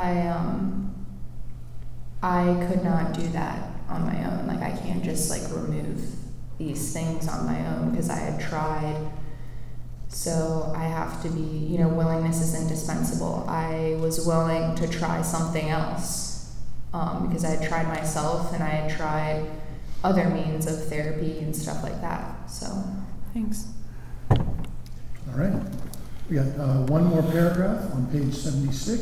D: I could not do that on my own. Like I can't just like remove these things on my own because I had tried. So I have to be, you know, willingness is indispensable. I was willing to try something else because I had tried myself and I had tried other means of therapy and stuff like that. So thanks.
A: All right. We got one more paragraph on page 76.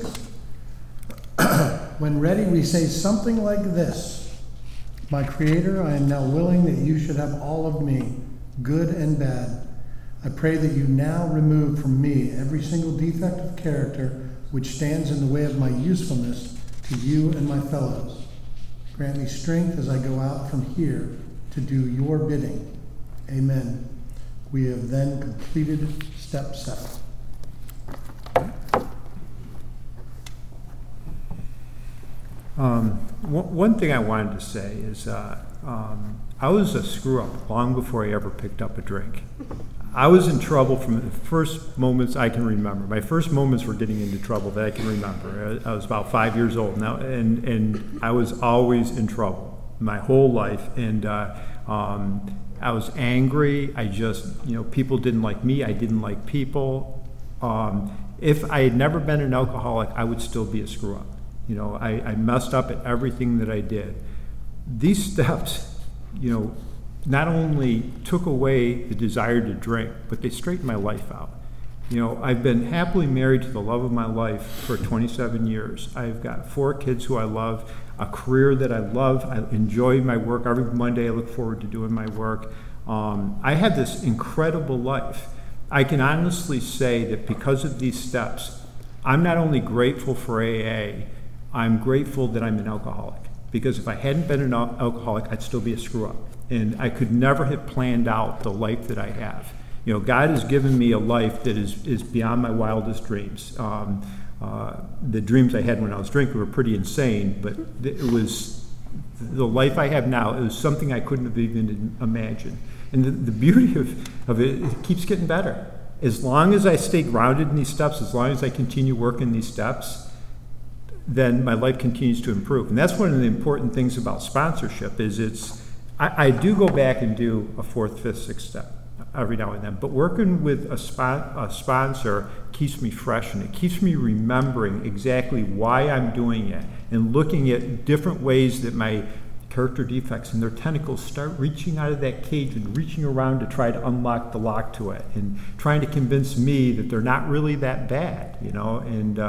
A: When ready, we say something like this. My Creator, I am now willing that you should have all of me, good and bad. I pray that you now remove from me every single defect of character which stands in the way of my usefulness to you and my fellows. Grant me strength as I go out from here to do your bidding. Amen. We have then completed step 7.
C: One thing I wanted to say is I was a screw-up long before I ever picked up a drink. I was in trouble from the first moments I can remember. My first moments were getting into trouble that I can remember. I was about 5 years old now, and I was always in trouble my whole life. And I was angry. I just, you know, people didn't like me. I didn't like people. If I had never been an alcoholic, I would still be a screw-up. You know, I messed up at everything that I did. These steps, you know, not only took away the desire to drink, but they straightened my life out. You know, I've been happily married to the love of my life for 27 years. I've got 4 kids who I love, a career that I love. I enjoy my work. Every Monday I look forward to doing my work. I have this incredible life. I can honestly say that because of these steps, I'm not only grateful for AA, I'm grateful that I'm an alcoholic. Because if I hadn't been an alcoholic, I'd still be a screw-up. And I could never have planned out the life that I have. You know, God has given me a life that is beyond my wildest dreams. The dreams I had when I was drinking were pretty insane, but it was the life I have now. It was something I couldn't have even imagined. And the beauty of it keeps getting better. As long as I stay grounded in these steps, as long as I continue working these steps, then my life continues to improve. And that's one of the important things about sponsorship is I do go back and do a 4th, 5th, 6th step every now and then, but working with a sponsor keeps me fresh, and it keeps me remembering exactly why I'm doing it and looking at different ways that my character defects and their tentacles start reaching out of that cage and reaching around to try to unlock the lock to it and trying to convince me that they're not really that bad, you know, and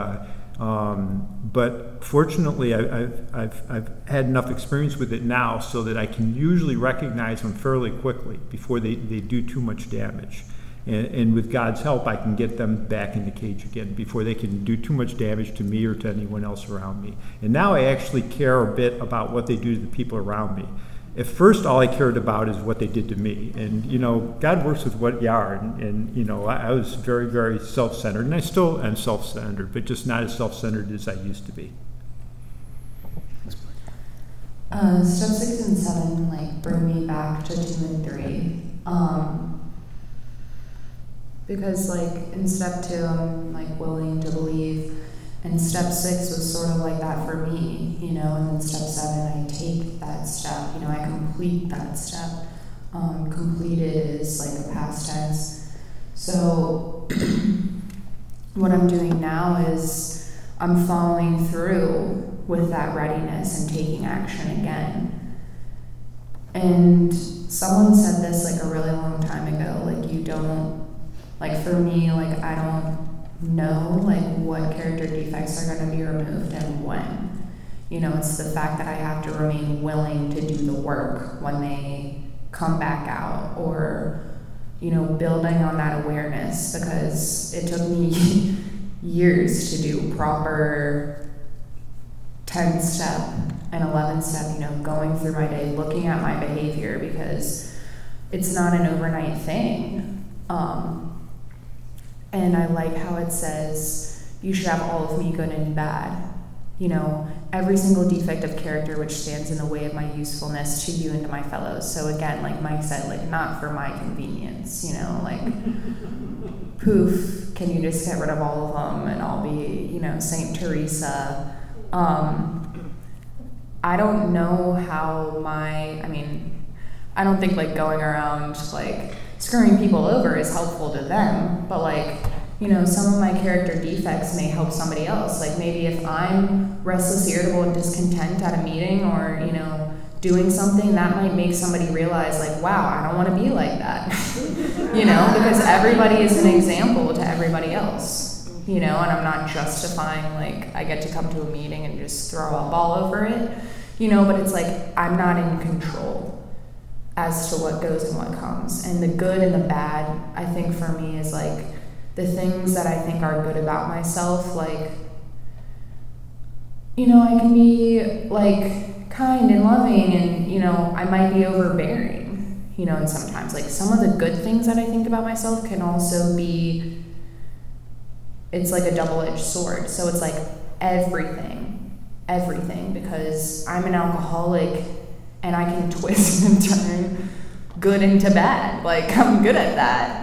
C: but fortunately, I've had enough experience with it now so that I can usually recognize them fairly quickly before they do too much damage. And with God's help, I can get them back in the cage again before they can do too much damage to me or to anyone else around me. And now I actually care a bit about what they do to the people around me. at first all I cared about is what they did to me. And, you know, God works with what you are. And you know, I was very, very self-centered, and I still am self-centered, but just not as self-centered as I used to be.
D: Step 6 and 7 like bring me back to 2 and 3. Because like in step 2 I'm like willing to believe, and step 6 was sort of like that for me, you know, and then step 7 I take that step, you know, I complete that step. Completed is like a past tense. So what I'm doing now is I'm following through with that readiness and taking action again. And someone said this like a really long time ago, like you don't, like for me, like I don't know like what character defects are going to be removed and when. You know, it's the fact that I have to remain willing to do the work when they come back out, or, you know, building on that awareness, because it took me years to do proper 10-step and 11-step, you know, going through my day, looking at my behavior, because it's not an overnight thing. And I like how it says, you should have all of me, good and bad. You know, every single defect of character which stands in the way of my usefulness to you and to my fellows. So again, like Mike said, like not for my convenience, you know, like poof, can you just get rid of all of them and I'll be, you know, Saint Teresa. I don't know how I don't think like going around like screwing people over is helpful to them, but like, you know, some of my character defects may help somebody else. Like maybe if I'm restless, irritable, and discontent at a meeting, or, you know, doing something, that might make somebody realize like, wow, I don't want to be like that. You know, because everybody is an example to everybody else, you know, and I'm not justifying like I get to come to a meeting and just throw a ball over it, you know, but it's like I'm not in control as to what goes and what comes. And the good and the bad, I think for me, is like the things that I think are good about myself, like, you know, I can be like kind and loving, and, you know, I might be overbearing, you know, and sometimes like some of the good things that I think about myself can also be, it's like a double-edged sword. So it's like everything, because I'm an alcoholic and I can twist and turn good into bad. Like I'm good at that.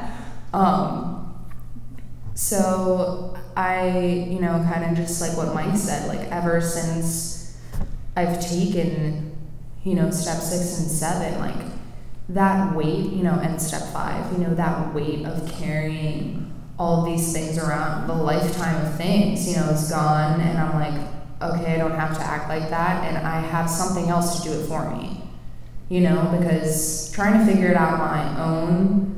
D: So I, you know, kind of just like what Mike said, like ever since I've taken, you know, step 6 and 7, like that weight, you know, and step 5, you know, that weight of carrying all of these things around, the lifetime of things, you know, is gone. And I'm like, okay, I don't have to act like that, and I have something else to do it for me, you know, because trying to figure it out on my own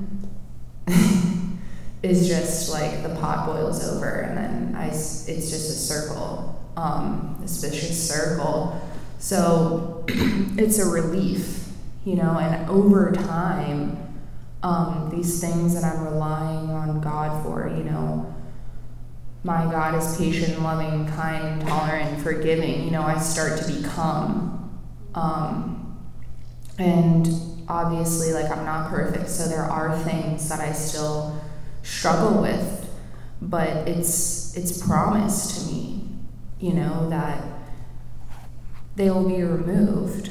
D: is just like the pot boils over, and then it's just a circle, this vicious circle. So it's a relief, you know, and over time, these things that I'm relying on God for, you know, my God is patient, loving, kind, tolerant, forgiving, you know, I start to become. And obviously, like, I'm not perfect, so there are things that I still struggle with, but it's promised to me, you know, that they will be removed.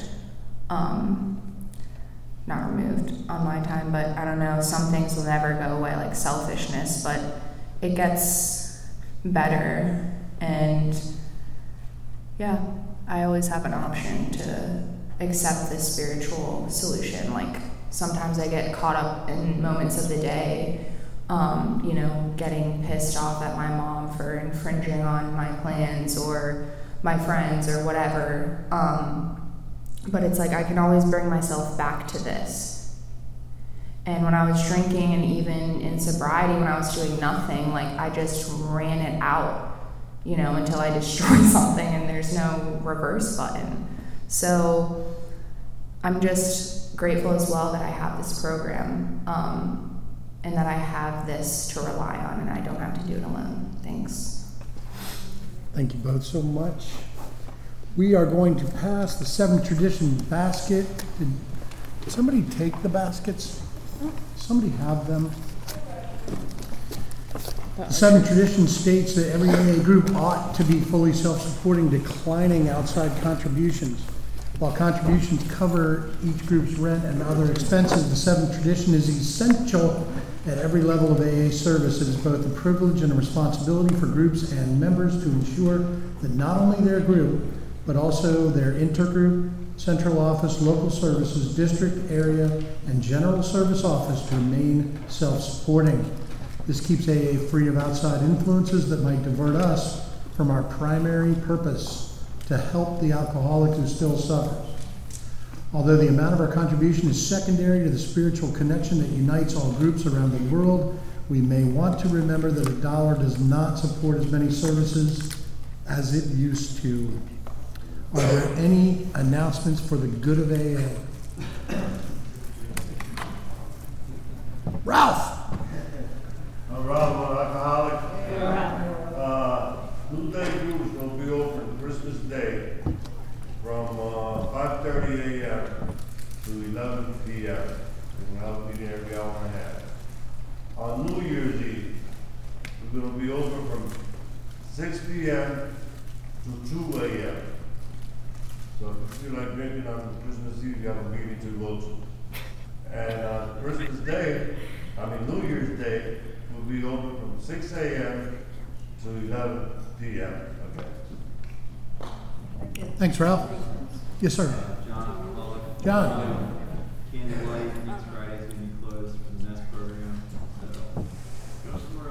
D: Not removed on my time, but I don't know, some things will never go away, like selfishness, but it gets better. And yeah, I always have an option to accept the spiritual solution. Like sometimes I get caught up in moments of the day, you know, getting pissed off at my mom for infringing on my plans, or my friends, or whatever. But it's like I can always bring myself back to this. And when I was drinking, and even in sobriety when I was doing nothing, like I just ran it out, you know, until I destroyed something and there's no reverse button. So I'm just grateful as well that I have this program, and that I have this to rely on, and I don't have to do it alone. Thanks.
A: Thank you both so much. We are going to pass the 7 Tradition basket. Did somebody take the baskets? Somebody have them? The 7 Tradition states that every AA group ought to be fully self-supporting, declining outside contributions. While contributions cover each group's rent and other expenses, the 7 Tradition is essential at every level of AA service. It is both a privilege and a responsibility for groups and members to ensure that not only their group, but also their intergroup, central office, local services, district, area, and general service office to remain self-supporting. This keeps AA free of outside influences that might divert us from our primary purpose to help the alcoholic who still suffers. Although the amount of our contribution is secondary to the spiritual connection that unites all groups around the world, we may want to remember that $1 does not support as many services as it used to. Are there any announcements for the good of AA? Ralph!
E: I'm Ralph, I'm an alcoholic. New Day Group is going to be open Christmas Day from 5:30 a.m. to 11 p.m. We're going to have a meeting every hour and a half. On New Year's Eve, we're going to be open from 6 p.m. to 2 a.m. So if you feel like drinking on Christmas Eve, you have a meeting to go to. And on Christmas Day, New Year's Day, will be open from 6 a.m. to 11 p.m. Okay.
A: Thanks, Ralph. Yes, sir. John.
F: Candlelight Meets Fridays when you close for the Nest program. So go somewhere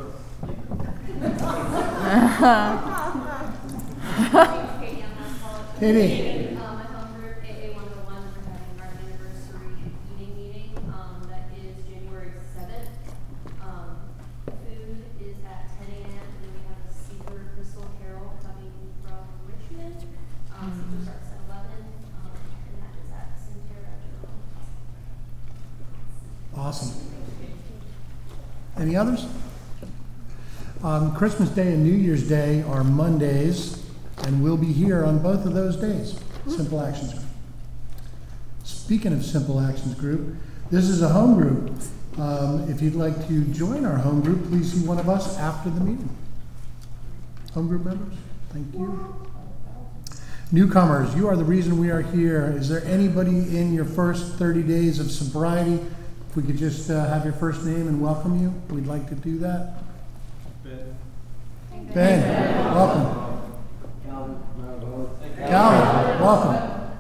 F: else.
A: Katie.
G: My home group, AA 101, we're having our anniversary eating meeting. That is January 7th. Food is at 10 a.m. and then we have a Caesar Crystal Carol coming from Richmond. Caesar starts at 11, and that is at Centera General.
A: Awesome. Any others? Christmas Day and New Year's Day are Mondays, and we'll be here on both of those days. Simple Actions Group. Speaking of Simple Actions Group, this is a home group. If you'd like to join our home group, please see one of us after the meeting. Home group members, thank you. Newcomers, you are the reason we are here. Is there anybody in your first 30 days of sobriety? If we could just have your first name and welcome you, we'd like to do that. Ben, welcome. Calvin, welcome.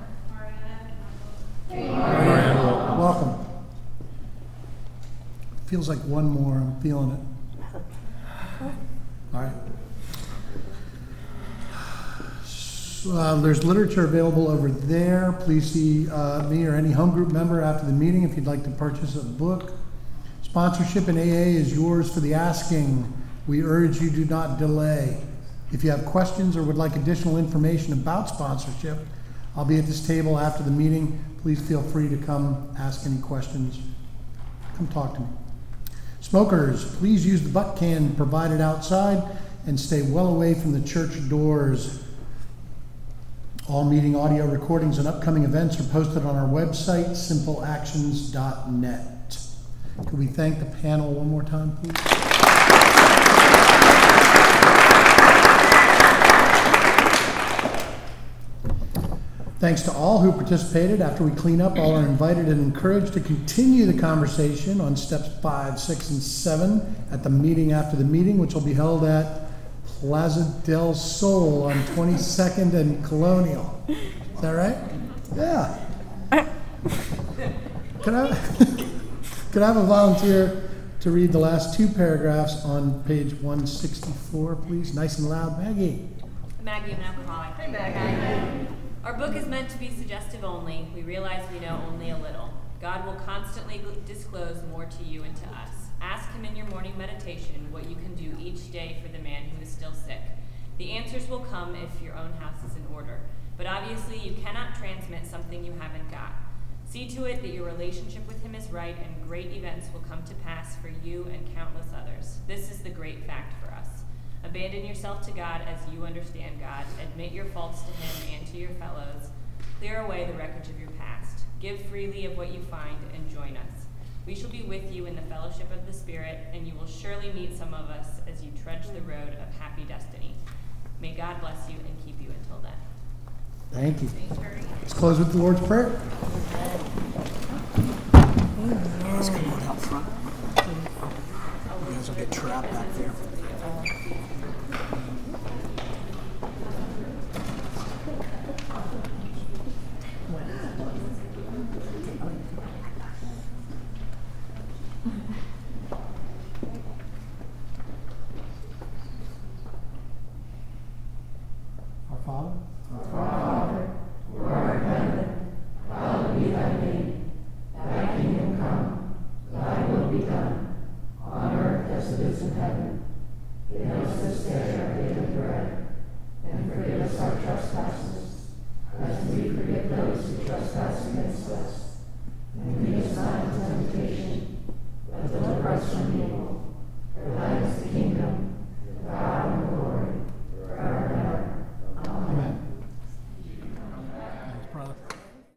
A: Marianne, welcome. Feels like one more, I'm feeling it. All right. So, there's literature available over there. Please see me or any home group member after the meeting if you'd like to purchase a book. Sponsorship in AA is yours for the asking. We urge you do not delay. If you have questions or would like additional information about sponsorship, I'll be at this table after the meeting. Please feel free to come ask any questions. Come talk to me. Smokers, please use the butt can provided outside and stay well away from the church doors. All meeting audio recordings and upcoming events are posted on our website, simpleactions.net. Could we thank the panel one more time, please? Thanks to all who participated. After we clean up, all are invited and encouraged to continue the conversation on steps 5, 6, and 7 at the meeting after the meeting, which will be held at Plaza del Sol on 22nd and Colonial. Is that right? Yeah. Could I have a volunteer to read the last 2 paragraphs on page 164, please? Nice and loud. Maggie.
H: Maggie, I'm an alcoholic. Hey, Maggie. Our book is meant to be suggestive only. We realize we know only a little. God will constantly disclose more to you and to us. Ask him in your morning meditation what you can do each day for the man who is still sick. The answers will come if your own house is in order. But obviously you cannot transmit something you haven't got. See to it that your relationship with him is right and great events will come to pass for you and countless others. This is the great fact for us. Abandon yourself to God as you understand God. Admit your faults to Him and to your fellows. Clear away the wreckage of your past. Give freely of what you find and join us. We shall be with you in the fellowship of the Spirit, and you will surely meet some of us as you trudge the road of happy destiny. May God bless you and keep you until then.
A: Thank you. Let's close with the Lord's Prayer.
I: Let's come on out front. You guys will get trapped back there.